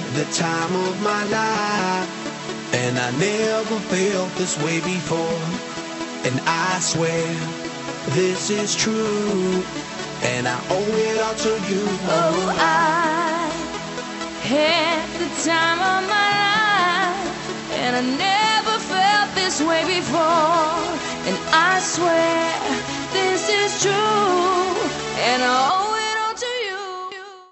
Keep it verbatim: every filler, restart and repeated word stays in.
the time of my life, and I never felt this way before. And I swear this is true, and I owe it all to you. Oh, I had the time of my life, and I never felt this way before. And I swear